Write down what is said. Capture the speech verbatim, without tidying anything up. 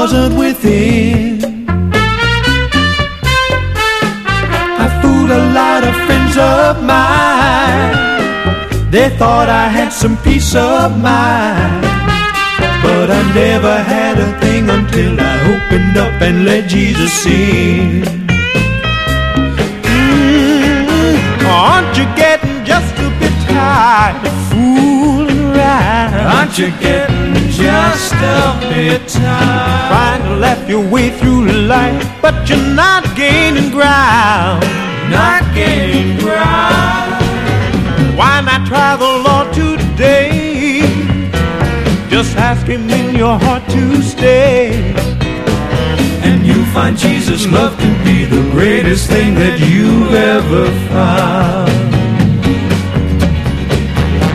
wasn't within. I fooled a lot of friends of mine. They thought I had some peace of mind, but I never had a thing until I opened up and let Jesus in. Mm, aren't you getting just a bit tired of fooling around? Aren't you getting just a bit tired? Trying to laugh your way through life, but you're not gaining ground. Not gaining ground. Why not try the Lord today? Just ask Him in your heart to stay, and you'll find Jesus' love to be the greatest thing that you've ever found.